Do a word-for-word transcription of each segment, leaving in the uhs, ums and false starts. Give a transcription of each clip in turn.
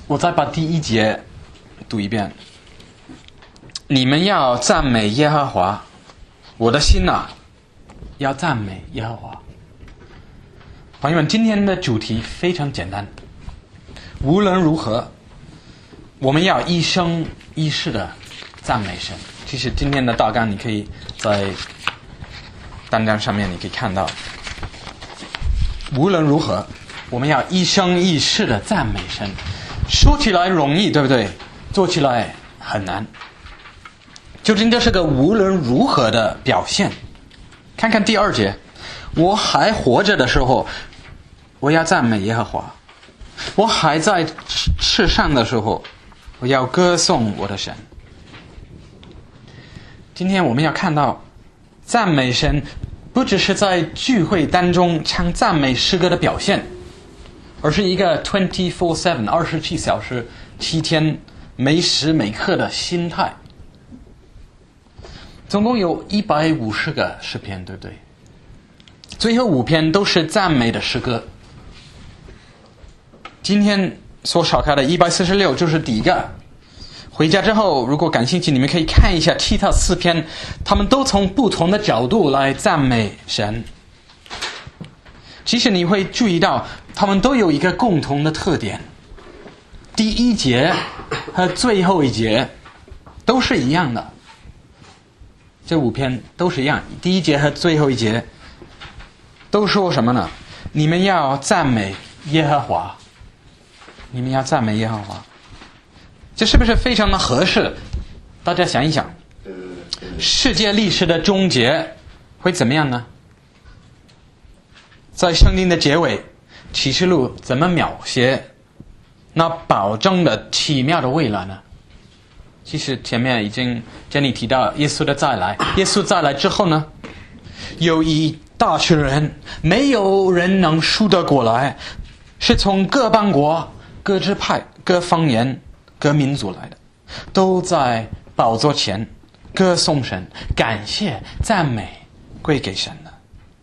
我再把第一节读一遍。你们要赞美耶和华，我的心啊，要赞美耶和华。朋友们，今天的主题非常简单，无论如何，我们要一生一世的赞美神。其实今天的大纲你可以在单张上面你可以看到，无论如何，我们要一生一世的赞美神。说起来容易，对不对？做起来很难。究竟这是个无论如何的表现？看看第二节，我还活着的时候，我要赞美耶和华；我还在世上的时候，我要歌颂我的神。今天我们要看到，赞美神不只是在聚会当中唱赞美诗歌的表现，而是一个 二十四小时 二十七小时七天每时每刻的心态。总共有一百五十个诗篇，对不对？最后五篇都是赞美的诗歌。今天所少开的一百四十六就是第一个。回家之后如果感兴趣，你们可以看一下其他四篇，他们都从不同的角度来赞美神。其实你会注意到他们都有一个共同的特点，第一节和最后一节都是一样的。这五篇都是一样，第一节和最后一节都说什么呢？你们要赞美耶和华，你们要赞美耶和华。这是不是非常的合适？大家想一想，世界历史的终结会怎么样呢？在圣经的结尾，启示录怎么描写那保证的奇妙的未来呢？其实前面已经跟你提到耶稣的再来，耶稣再来之后呢，有一大群人，没有人能数得过来，是从各邦国、各支派、各方言、各民族来的，都在宝座前歌颂神，感谢赞美归给神的。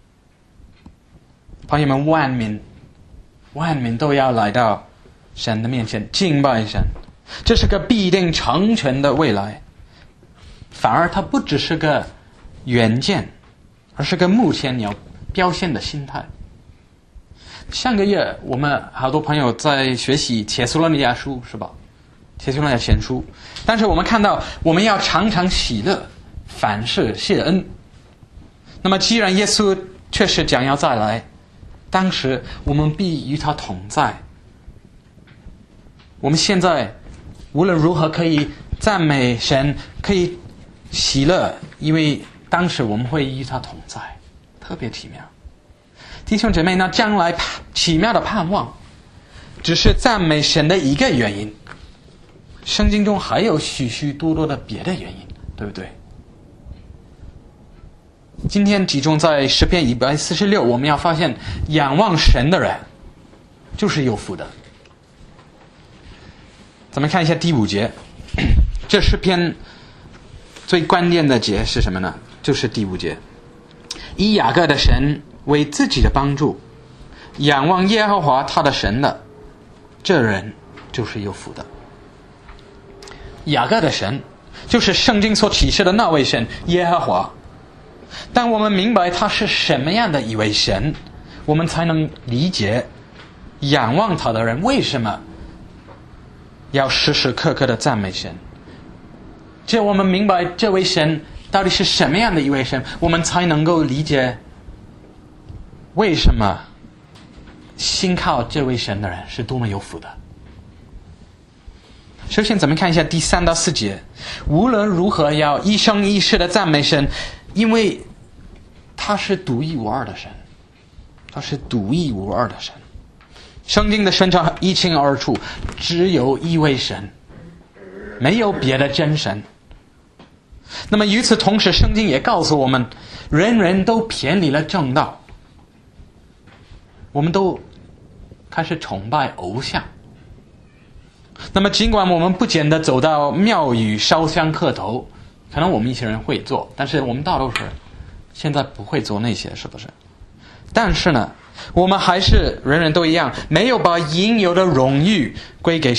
朋友们，万民万民都要来到神的面前敬拜神，这是个必定成全的未来。反而它不只是个远见，而是个目前你要表现的心态。上个月我们好多朋友在学习帖撒罗尼迦书，是吧？帖撒罗尼迦前书。但是我们看到我们要常常喜乐，凡事谢恩。那么既然耶稣确实将要再来，当时我们必与他同在。我们现在无论如何可以赞美神，可以喜乐，因为当时我们会与他同在，特别奇妙。弟兄姐妹，那将来奇妙的盼望只是赞美神的一个原因，圣经中还有许许多多的别的原因，对不对？今天集中在诗篇一百四十六，我们要发现仰望神的人就是有福的。咱们看一下第五节，这诗篇最关键的节是什么呢？就是第五节，以雅各的神为自己的帮助，仰望耶和华他的神的，这人就是有福的。雅各的神就是圣经所启示的那位神耶和华。当我们明白他是什么样的一位神，我们才能理解仰望他的人为什么要时时刻刻的赞美神。只有我们明白这位神到底是什么样的一位神，我们才能够理解为什么信靠这位神的人是多么有福的。首先咱们看一下第三到四节，无论如何要一生一世的赞美神，因为他是独一无二的神，他是独一无二的神。圣经的宣传一清二楚，只有一位神，没有别的真神。那么与此同时，圣经也告诉我们，人人都偏离了正道，我们都开始崇拜偶像。那么尽管我们不见得走到庙宇烧香磕头，可能我们一些人会做，但是我们大多数人现在不会做那些，是不是？但是呢，我们还是人人都一样，没有把应有的荣誉归给神，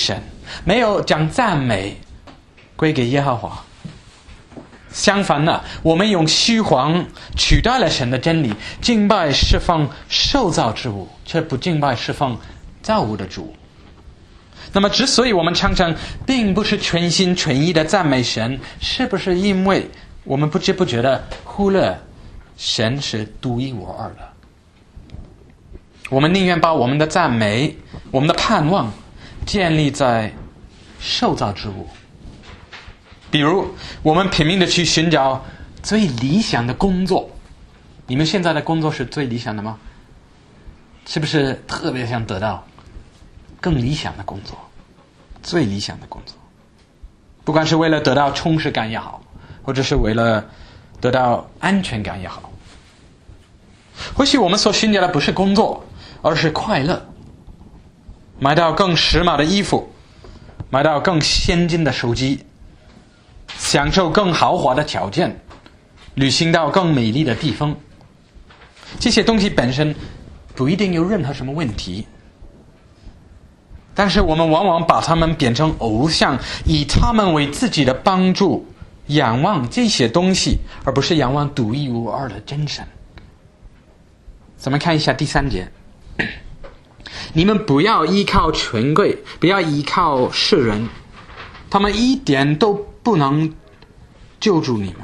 没有将赞美归给耶和华。相反呢，我们用虚谎取代了神的真理，敬拜侍奉受造之物，却不敬拜侍奉造物的主。那么之所以我们常常并不是全心全意的赞美神，是不是因为我们不知不觉的忽略神是独一无二的？我们宁愿把我们的赞美、我们的盼望建立在受造之物。比如我们拼命的去寻找最理想的工作，你们现在的工作是最理想的吗？是不是特别想得到更理想的工作，最理想的工作？不管是为了得到充实感也好，或者是为了得到安全感也好，或许我们所寻找的不是工作，而是快乐，买到更时髦的衣服，买到更先进的手机，享受更豪华的条件，旅行到更美丽的地方。这些东西本身不一定有任何什么问题，但是我们往往把它们变成偶像，以它们为自己的帮助，仰望这些东西，而不是仰望独一无二的真神。咱们看一下第三节，你们不要依靠权贵，不要依靠世人，他们一点都不能救助你们。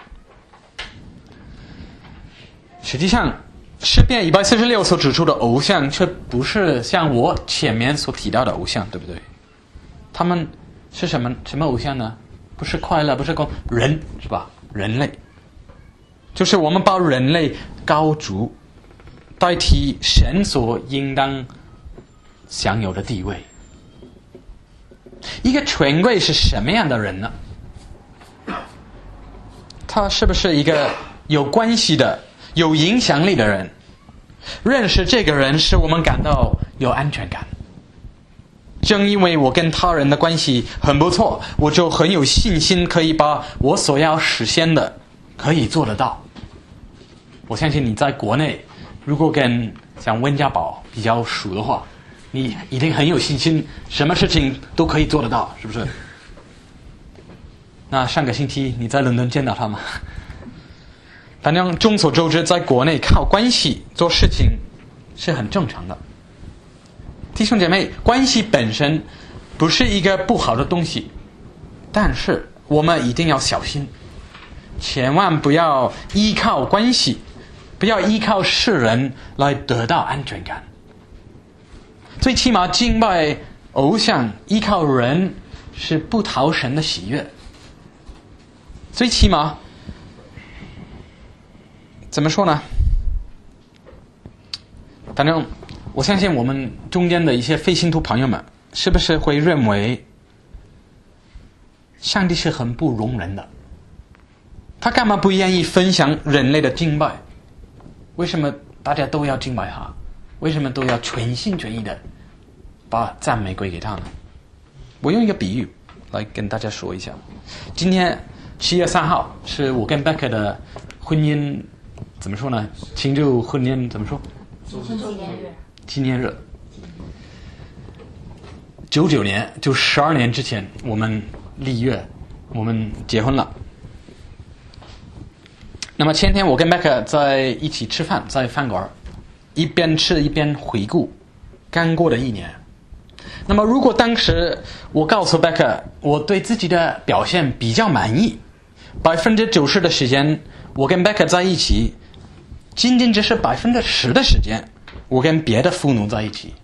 实际上诗篇一百四十六所指出的偶像却不是像我前面所提到的偶像，对不对？他们是什么什么偶像呢？不是快乐，不是公人，是吧？人类，就是我们把人类高筑，代替神所应当享有的地位。一个权贵是什么样的人呢？他是不是一个有关系的、有影响力的人？认识这个人使我们感到有安全感。正因为我跟他人的关系很不错，我就很有信心可以把我所要实现的可以做得到。我相信你在国内如果跟像温家宝比较熟的话，你一定很有信心，什么事情都可以做得到，是不是？那上个星期你在伦敦见到他吗？反正众所周知，在国内靠关系做事情是很正常的。弟兄姐妹，关系本身不是一个不好的东西，但是我们一定要小心，千万不要依靠关系，不要依靠世人来得到安全感。最起码敬拜偶像依靠人是不讨神的喜悦。最起码怎么说呢？反正我相信我们中间的一些非信徒朋友们是不是会认为上帝是很不容人的，他干嘛不愿意分享人类的敬拜？为什么大家都要敬拜他？为什么都要全心全意的把赞美归给他呢？我用一个比喻来跟大家说一下。今天七月三号是我跟 Becca 的婚姻，怎么说呢？庆祝婚姻怎么说？ 纪念日。 纪念日。九九年，就十二年之前，我们立约，我们结婚了。那么前天我跟 Becca 在一起吃饭，在饭馆，一边吃一边回顾刚过的一年。那么如果当时我告诉 Becca 我对自己的表现比较满意，百分之九十的时间我跟 Becca 在一起，仅仅只是百分之十的时间我跟别的妇女在一起，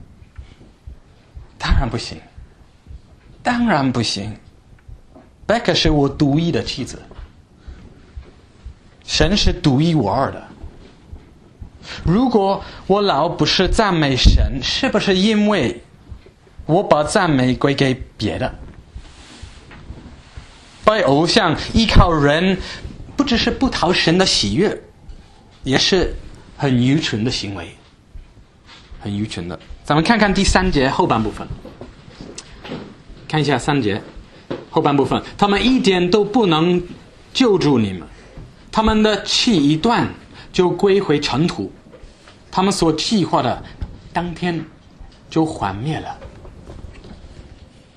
当然不行，当然不行。Becca 是我独一的妻子，神是独一无二的。如果我老不是赞美神，是不是因为我把赞美归给别的？拜偶像依靠人，不只是不讨神的喜悦，也是很愚蠢的行为，很愚蠢的。咱们看看第三节后半部分，看一下三节后半部分，他们一点都不能救助你们，他们的气一断就归回尘土，他们所计划的当天就幻灭了。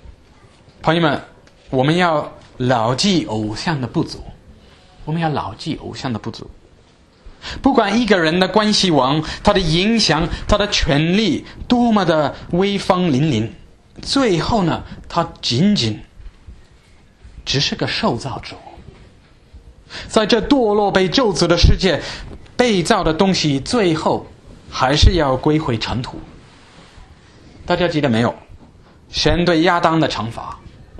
朋友们，我们要牢记偶像的不足，我们要牢记偶像的不足。不管一个人的关系网，他的影响，他的权力多么的威风凛凛，最后呢，他仅仅只是个受造主。在这堕落被咒诅的世界，被造的东西最后还是要归回尘土。大家记得没有？神对亚当的惩罚，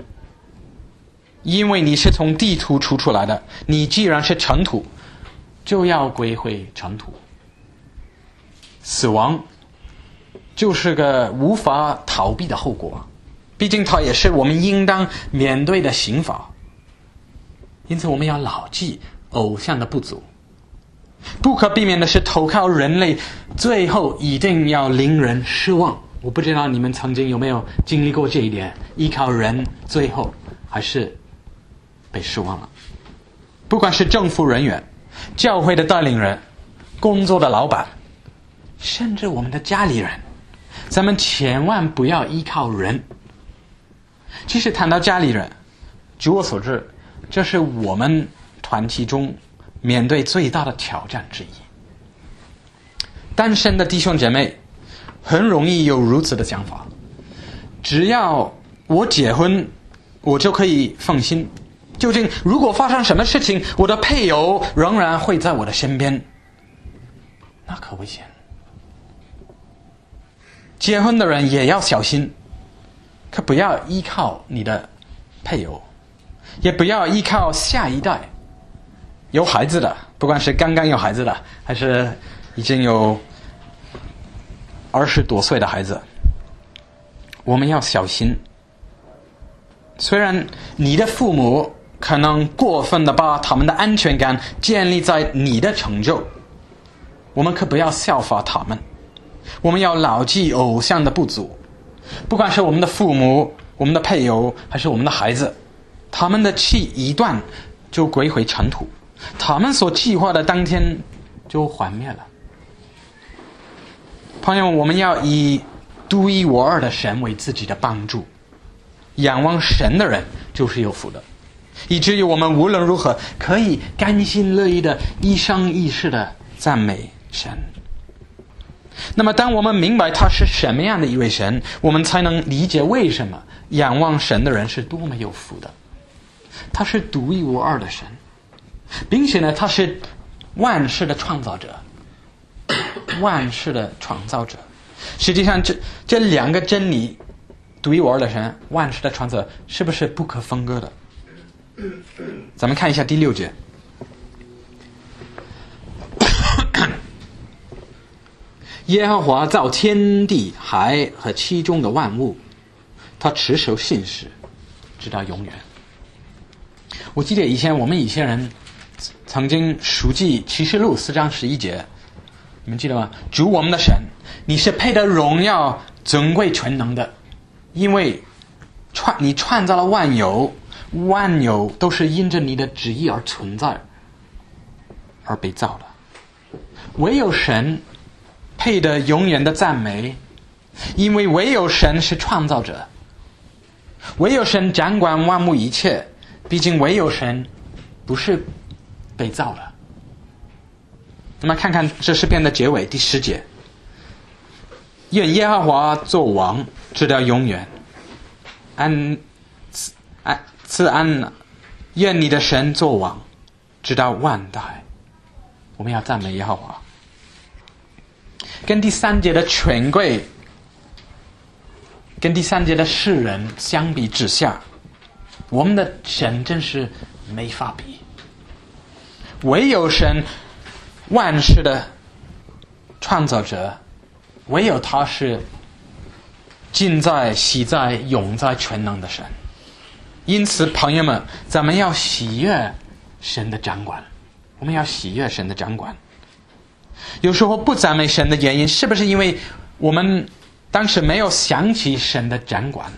因为你是从地土出出来的，你既然是尘土，就要归回尘土。死亡就是个无法逃避的后果，毕竟它也是我们应当面对的刑罚。因此我们要牢记偶像的不足，不可避免的是投靠人类，最后一定要令人失望。我不知道你们曾经有没有经历过这一点，依靠人最后还是被失望了。不管是政府人员、教会的带领人、工作的老板，甚至我们的家里人，咱们千万不要依靠人。其实谈到家里人，据我所知，这是我们团体中面对最大的挑战之一。单身的弟兄姐妹很容易有如此的想法，只要我结婚，我就可以放心。究竟如果发生什么事情，我的配偶仍然会在我的身边，那可危险。结婚的人也要小心，可不要依靠你的配偶，也不要依靠下一代。有孩子的，不管是刚刚有孩子的，还是已经有二十多岁的孩子，我们要小心。虽然你的父母可能过分的把他们的安全感建立在你的成就，我们可不要效法他们。我们要牢记偶像的不足，不管是我们的父母、我们的配偶，还是我们的孩子，他们的气一断就归回尘土，他们所计划的当天就幻灭了。朋友们，我们要以独一无二的神为自己的帮助，仰望神的人就是有福的，以至于我们无论如何可以甘心乐意的一生一世的赞美神。那么当我们明白他是什么样的一位神，我们才能理解为什么仰望神的人是多么有福的。他是独一无二的神，并且呢，他是万事的创造者，万事的创造者。实际上这这两个真理，独一无二的神，万事的创造者，是不是不可分割的？咱们看一下第六节。耶和华造天地海和其中的万物，他持守信实直到永远。我记得以前我们以前人曾经熟记启示录四章十一节，你们记得吗？主我们的神，你是配得荣耀尊贵全能的，因为创你创造了万有，万有都是因着你的旨意而存在而被造的。唯有神配得永远的赞美，因为唯有神是创造者，唯有神掌管万物一切，毕竟唯有神不是被造的。那么看看这诗篇的结尾第十节，愿耶和华作王直到永远，安赐安赐安，愿你的神作王直到万代。我们要赞美耶和华。跟第三节的权贵，跟第三节的世人相比之下，我们的神真是没法比。唯有神，万事的创造者，唯有他是今在、昔在、永在、全能的神。因此朋友们，咱们要喜悦神的掌管，我们要喜悦神的掌管。有时候不赞美神的原因，是不是因为我们当时没有想起神的掌管？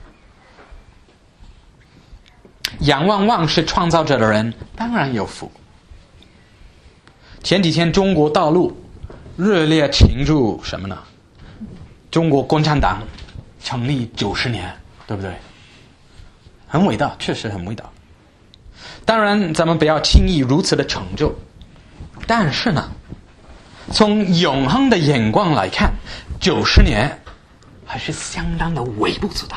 仰望万事创造者的人当然有福。前几天中国大陆热烈庆祝什么呢？中国共产党成立九十年，对不对？ 很伟大，确实很伟大。当然咱们不要轻易如此的成就，但是呢，从永恒的眼光来看，九十年还是相当的微不足道。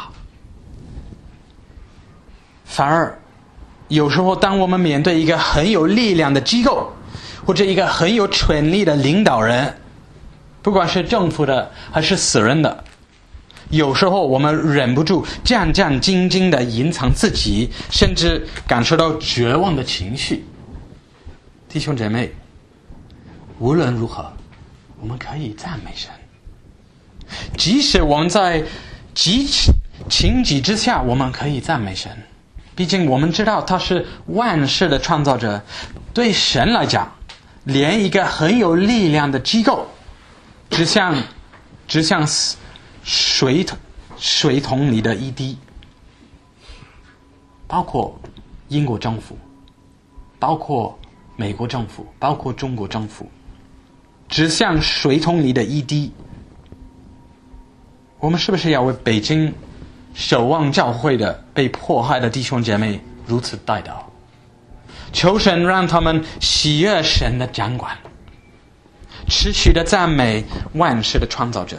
反而有时候当我们面对一个很有力量的机构，或者一个很有权力的领导人，不管是政府的还是私人的，有时候我们忍不住战战兢兢地隐藏自己，甚至感受到绝望的情绪。弟兄姐妹，无论如何，我们可以赞美神。即使我们在极情急之下，我们可以赞美神。毕竟我们知道他是万事的创造者，对神来讲，连一个很有力量的机构，只像只像水水桶里的一滴，包括英国政府，包括美国政府，包括中国政府，只像水桶里的一滴。我们是不是要为北京守望教会的被迫害的弟兄姐妹如此代祷？求神让他们喜悦神的掌管，持续的赞美万事的创造者。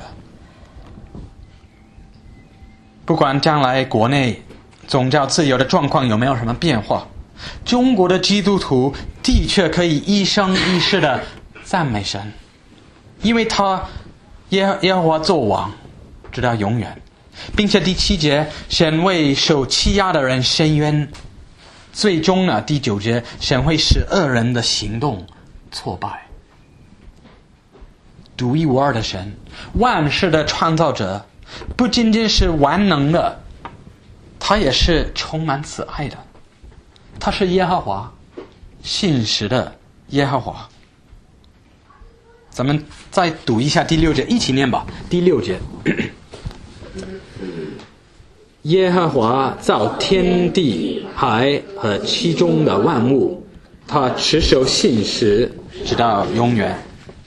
不管将来国内宗教自由的状况有没有什么变化，中国的基督徒的确可以一生一世的赞美神，因为他耶耶和华作王直到永远，并且第七节神为受欺压的人伸冤，最终呢，第九节神会使恶人的行动挫败。独一无二的神，万事的创造者，不仅仅是万能的，他也是充满慈爱的。他是耶和华，信实的耶和华。咱们再读一下第六节，一起念吧。第六节，耶和华造天地海和其中的万物，他持守信实直到永远。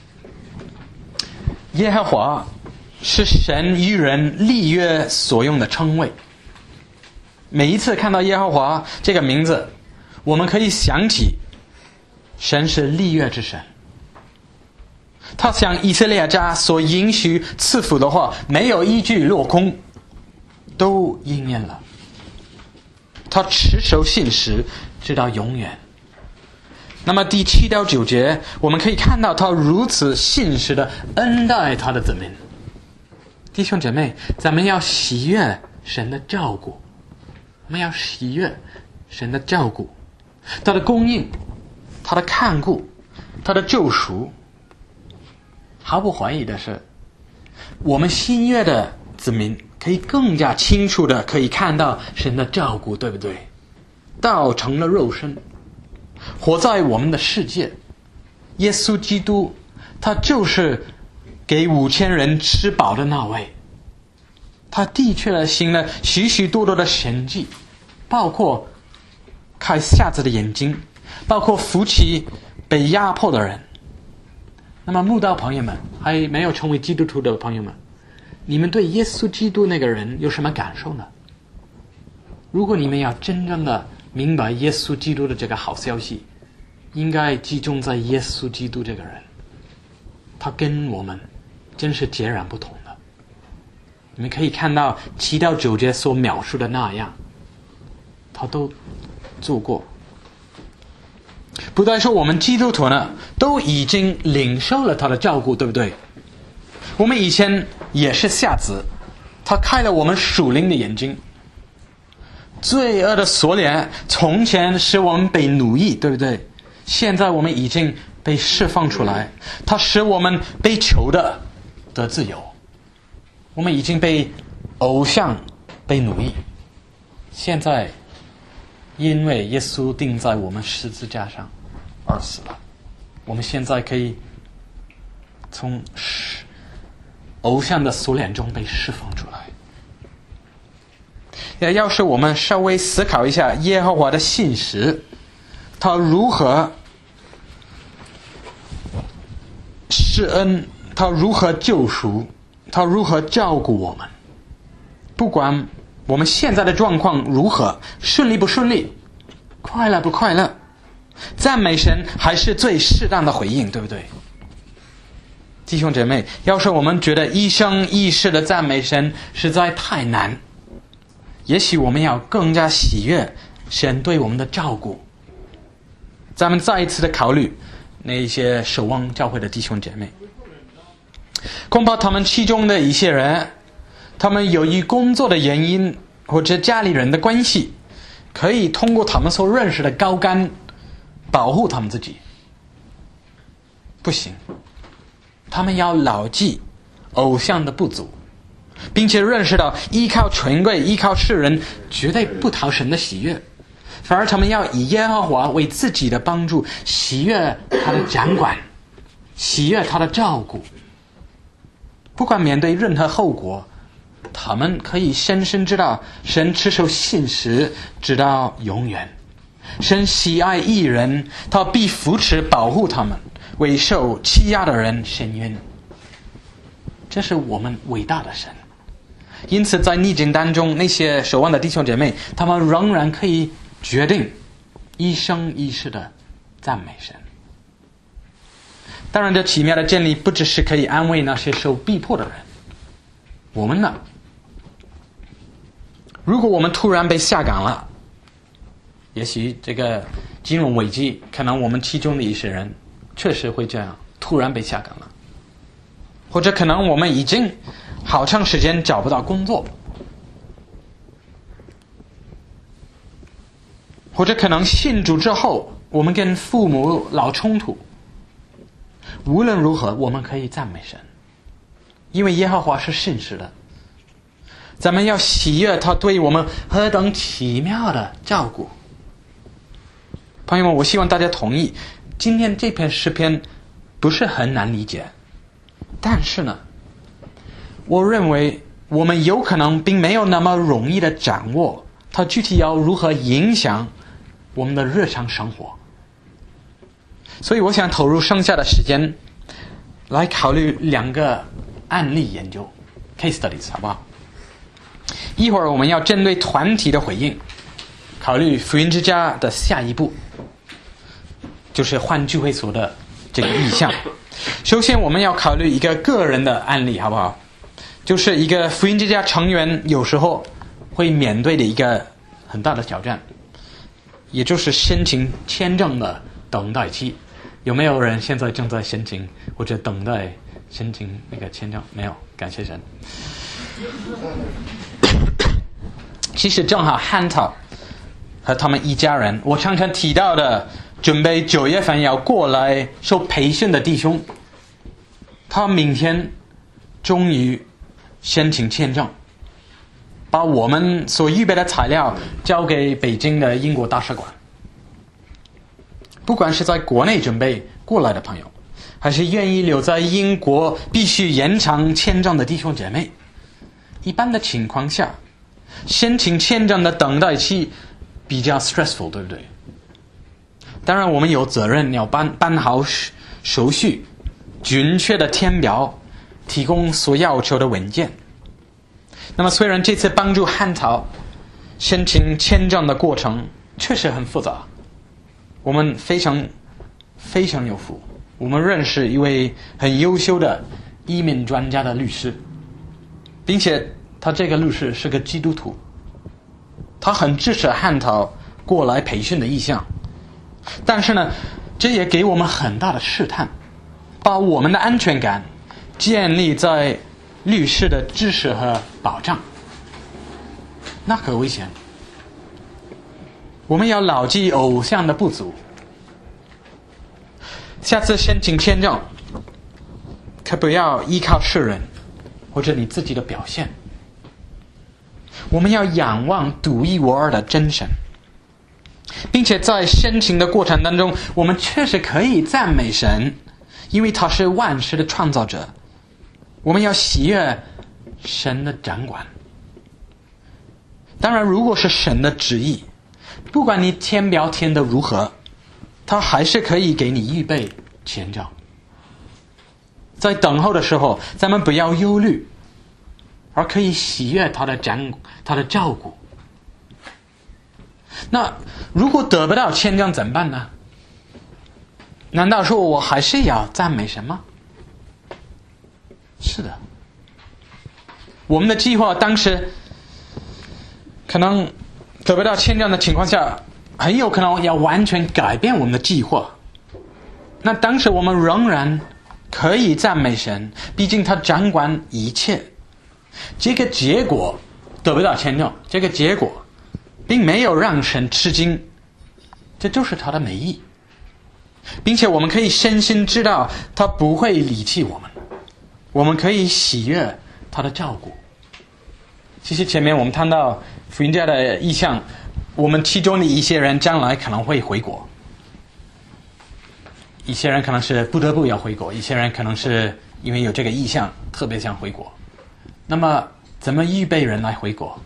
耶和华是神与人立约所用的称谓。每一次看到耶和华这个名字，我们可以想起神是立约之神。他向以色列家所应许赐福的话，没有一句落空，都应验了。他持守信实直到永远。那么第七到九节，我们可以看到他如此信实的恩待他的子民。弟兄姐妹，咱们要喜悦神的照顾，我们要喜悦神的照顾，他的供应，他的看顾，他的救赎。毫不怀疑的是，我们新约的子民可以更加清楚的可以看到神的照顾，对不对？道成了肉身，活在我们的世界。耶稣基督，他就是给五千人吃饱的那位。他的确行了许许多多的神迹，包括开瞎子的眼睛，包括扶起被压迫的人。那么慕道朋友们，还没有成为基督徒的朋友们，你们对耶稣基督那个人有什么感受呢？如果你们要真正的明白耶稣基督的这个好消息，应该集中在耶稣基督这个人。他跟我们真是截然不同的。你们可以看到七到九节所描述的那样，他都做过。不再说我们基督徒呢，都已经领受了他的照顾，对不对？我们以前也是瞎子，他开了我们属灵的眼睛。罪恶的锁链从前使我们被奴役，对不对？现在我们已经被释放出来，他使我们被囚的得自由。我们已经被偶像被奴役，现在因为耶稣钉在我们十字架上而死了，我们现在可以从偶像的锁链中被释放出来。要是我们稍微思考一下耶和华的信实，他如何施恩，他如何救赎，他如何照顾我们，不管我们现在的状况如何，顺利不顺利，快乐不快乐，赞美神还是最适当的回应，对不对？弟兄姐妹，要是我们觉得一生一世的赞美神实在太难，也许我们要更加喜悦神对我们的照顾。咱们再一次的考虑那一些守望教会的弟兄姐妹，恐怕他们其中的一些人，他们由于工作的原因或者家里人的关系，可以通过他们所认识的高竿保护他们自己。不行，他们要牢记偶像的不足，并且认识到依靠权贵依靠世人绝对不讨神的喜悦，反而他们要以耶和华为自己的帮助，喜悦他的掌管，喜悦他的照顾。不管面对任何后果，他们可以深深知道神持守信实直到永远，神喜爱义人，他必扶持保护他们，为受欺压的人伸冤。这是我们伟大的神。因此在逆境当中，那些守望的弟兄姐妹，他们仍然可以决定一生一世的赞美神。当然这奇妙的真理不只是可以安慰那些受逼迫的人，我们呢，如果我们突然被下岗了，也许这个金融危机，可能我们其中的一些人确实会这样突然被下岗了，或者可能我们已经好长时间找不到工作，或者可能信主之后我们跟父母老冲突。无论如何，我们可以赞美神，因为耶和华是信实的。咱们要喜悦他对我们何等奇妙的照顾。朋友们，我希望大家同意，今天这篇诗篇不是很难理解，但是呢，我认为我们有可能并没有那么容易的掌握它具体要如何影响我们的日常生活。所以我想投入剩下的时间来考虑两个案例研究 case studies， 好不好？一会儿我们要针对团体的回应考虑福音之家的下一步，就是换聚会所的这个意向。首先我们要考虑一个个人的案例，好不好？就是一个福音之家成员有时候会面对的一个很大的挑战，也就是申请签证的等待期。有没有人现在正在申请或者等待申请那个签证？没有，感谢神。其实正好汉涛和他们一家人，我常常提到的准备九月份要过来受培训的弟兄，他明天终于申请签证，把我们所预备的材料交给北京的英国大使馆。不管是在国内准备过来的朋友，还是愿意留在英国必须延长签证的弟兄姐妹，一般的情况下，申请签证的等待期比较 stressful， 对不对？当然我们有责任要办办好手续，准确的填表，提供所要求的文件。那么虽然这次帮助汉涛申请签证的过程确实很复杂，我们非常非常有福，我们认识一位很优秀的移民专家的律师，并且他这个律师是个基督徒，他很支持汉涛过来培训的意向。但是呢，这也给我们很大的试探，把我们的安全感建立在律师的知识和保障，那可危险。我们要牢记偶像的不足，下次申请签证可不要依靠世人或者你自己的表现，我们要仰望独一无二的真神，并且在申请的过程当中，我们确实可以赞美神，因为他是万事的创造者。我们要喜悦神的掌管。当然如果是神的旨意，不管你填表填得如何，他还是可以给你预备签证。在等候的时候，咱们不要忧虑， 而可以喜悦他的掌他的照顾。那如果得不到谦让怎么办呢？难道说我还是要赞美神吗？是的，我们的计划当时可能得不到谦让的情况下，很有可能要完全改变我们的计划。那当时我们仍然可以赞美神，毕竟他掌管一切。这个结果得不到谦让，这个结果并没有让神吃惊，这就是他的美意，并且我们可以深深知道他不会离弃我们，我们可以喜悦他的照顾。其实前面我们谈到福音家的意向，我们其中的一些人将来可能会回国，一些人可能是不得不要回国，一些人可能是因为有这个意向特别想回国。那么怎么预备人来回国？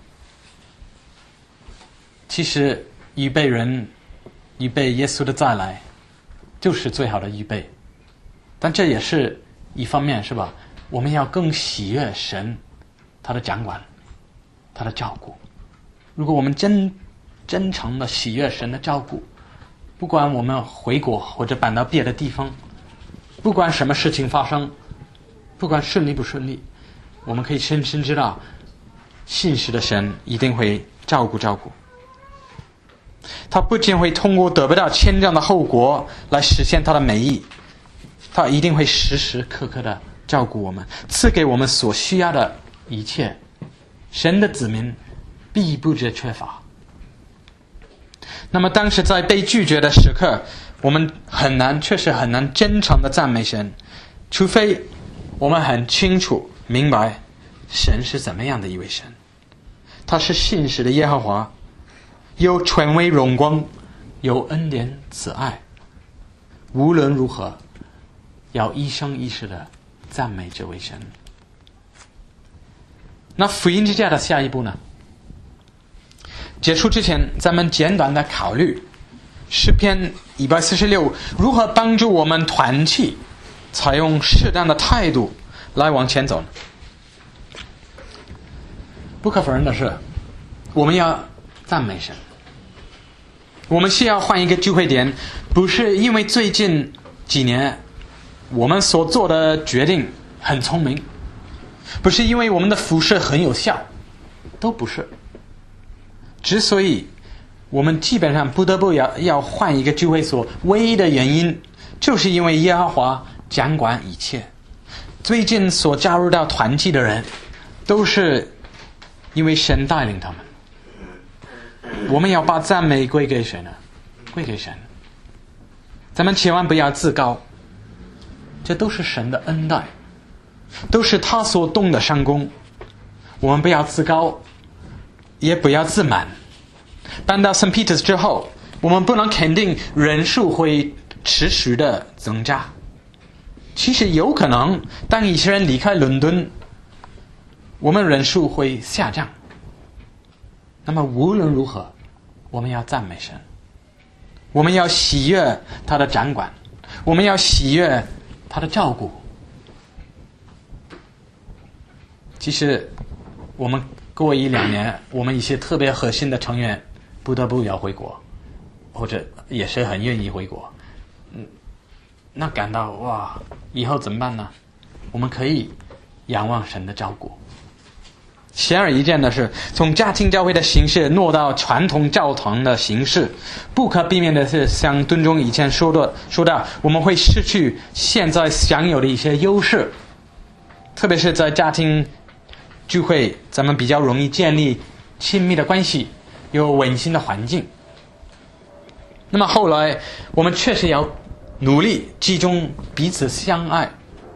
其实预备人预备耶稣的再来就是最好的预备，但这也是一方面，是吧？我们要更喜悦神他的掌管，他的照顾。如果我们真真诚的喜悦神的照顾，不管我们回国或者搬到别的地方，不管什么事情发生，不管顺利不顺利，我们可以深深知道信实的神一定会照顾照顾。他不仅会通过得不到谦让的后果来实现他的美意，他一定会时时刻刻的照顾我们，赐给我们所需要的一切。神的子民必不致缺乏。那么当时在被拒绝的时刻，我们很难确实很难真诚的赞美神，除非我们很清楚明白神是怎么样的一位神。他是信实的耶和华，有权威荣光，有恩典慈爱，无论如何要一生一世的赞美这位神。那福音之家的下一步呢？结束之前，咱们简短的考虑诗篇一百四十六如何帮助我们团契，采用适当的态度来往前走呢？不可否认的是，我们要赞美神。我们需要换一个聚会点，不是因为最近几年我们所做的决定很聪明，不是因为我们的服事很有效，都不是。之所以我们基本上不得不要要换一个聚会所，唯一的原因就是因为耶和华掌管一切。最近所加入到团契的人，都是因为神带领他们。我们要把赞美归给谁呢？归给神。咱们千万不要自高，这都是神的恩待，都是他所动的善功。我们不要自高，也不要自满。搬到圣彼得之后，我们不能肯定人数会持续的增加。其实有可能当一些人离开伦敦，我们人数会下降。那么无论如何，我们要赞美神，我们要喜悦他的掌管，我们要喜悦他的照顾。其实我们过一两年，我们一些特别核心的成员不得不要回国，或者也是很愿意回国，嗯，那感到哇，以后怎么办呢？我们可以仰望神的照顾。显而易见的是，从家庭教会的形式挪到传统教堂的形式，不可避免的是，像敦中以前说的说到，我们会失去现在享有的一些优势，特别是在家庭聚会，咱们比较容易建立亲密的关系，有温馨的环境。那么后来我们确实要努力集中彼此相爱，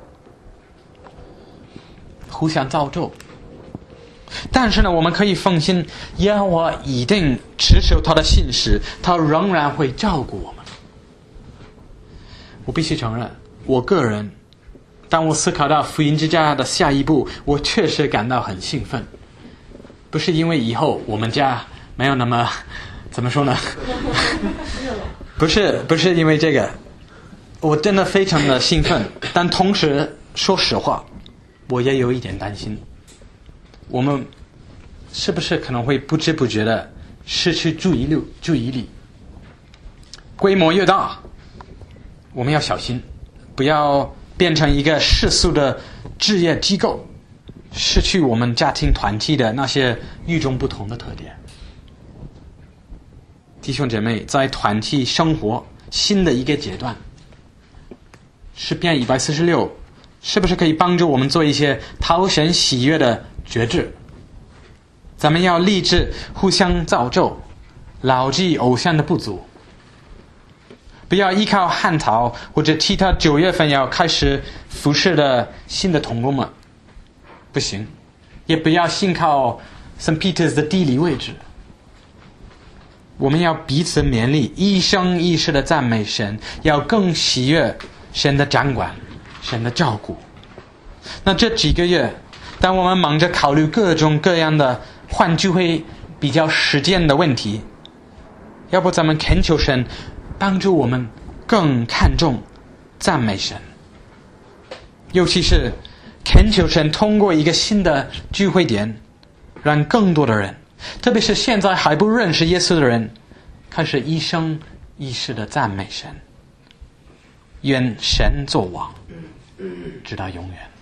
互相造就。但是呢，我们可以放心，耶和华一定持守他的信实，他仍然会照顾我们。我必须承认，我个人当我思考到福音之家的下一步，我确实感到很兴奋。不是因为以后我们家没有那么怎么说呢不是不是因为这个，我真的非常的兴奋，但同时说实话，我也有一点担心。 我们是不是可能会不知不觉的失去注意力？注意力规模越大，我们要小心，不要变成一个世俗的置业机构，失去我们家庭团体的那些与众不同的特点。弟兄姐妹，在团体生活新的一个阶段，诗篇一百四十六是不是可以帮助我们做一些讨神喜悦的决志？咱们要立志互相造就，牢记偶像的不足，不要依靠汉陶或者其他九月份要开始服侍的新的同工们，不行，也不要信靠 Saint Peter's 的地理位置。我们要彼此勉励，一生一世的赞美神，要更喜悦神的掌管，神的照顾。那这几个月，当我们忙着考虑各种各样的换聚会比较实践的问题，要不咱们恳求神帮助我们更看重赞美神，尤其是恳求神通过一个新的聚会点，让更多的人，特别是现在还不认识耶稣的人，开始一生一世的赞美神。愿神作王，直到永远。